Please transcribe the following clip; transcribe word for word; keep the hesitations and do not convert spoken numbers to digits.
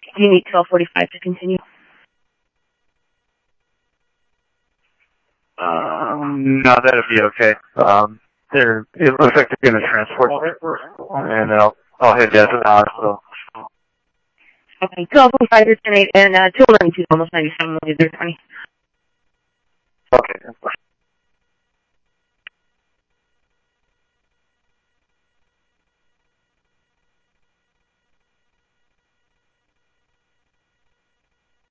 Do you need twelve forty-five to continue? Um, no, that'll be okay. Um, they're, it looks like they're going to transport me, and I'll, I'll head down to the hospital. Okay, twelve forty-five is tonight, and uh, two ninety-two, almost ninety-seven, will be there twenty. Okay.